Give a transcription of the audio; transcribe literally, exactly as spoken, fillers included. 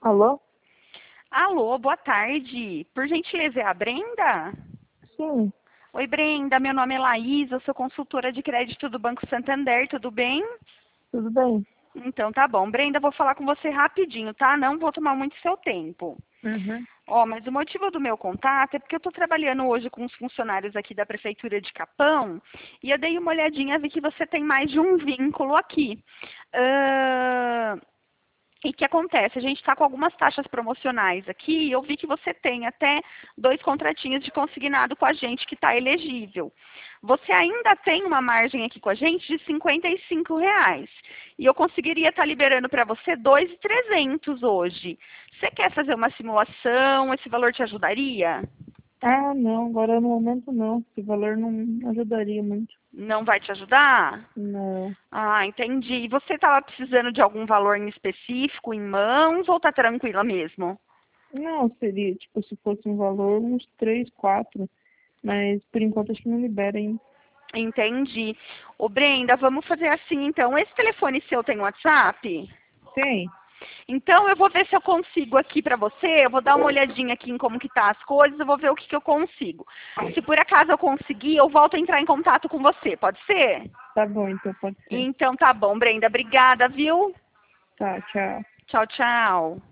Alô? Alô, boa tarde. Por gentileza, é a Brenda? Sim, Oi, Brenda. Meu nome é Laís, eu sou consultora de crédito do Banco Santander, tudo bem? tudo bem? Então tá bom. Brenda, vou falar com você rapidinho, tá? Não vou tomar muito seu tempo. Uhum. Ó, mas o motivo do meu contato é porque eu estou trabalhando hoje com os funcionários aqui da Prefeitura de Capão e eu dei uma olhadinha e vi que você tem mais de um vínculo aqui. Ahn, E o que acontece? A gente está com algumas taxas promocionais aqui e eu vi que você tem até dois contratinhos de consignado com a gente que está elegível. Você ainda tem uma margem aqui com a gente de cinquenta e cinco reais. E eu conseguiria estar liberando para você dois mil e trezentos hoje. Você quer fazer uma simulação? Esse valor te ajudaria? Ah, não, agora no momento não. Esse valor não ajudaria muito. Não vai te ajudar? Não. Ah, entendi. E você estava precisando de algum valor em específico em mãos ou tá tranquila mesmo? Não, seria, tipo, se fosse um valor, uns três, quatro. Mas por enquanto acho que não libera ainda. Entendi. Ô, Brenda, vamos fazer assim então. Esse telefone seu tem WhatsApp? Tem? Então eu vou ver se eu consigo aqui para você. Eu vou dar uma olhadinha aqui em como que tá as coisas. Eu vou ver o que, que eu consigo. Se por acaso eu conseguir, eu volto a entrar em contato com você. Pode ser? Tá bom, então pode ser. Então tá bom, Brenda. Obrigada, viu? Tá, tchau. Tchau, tchau.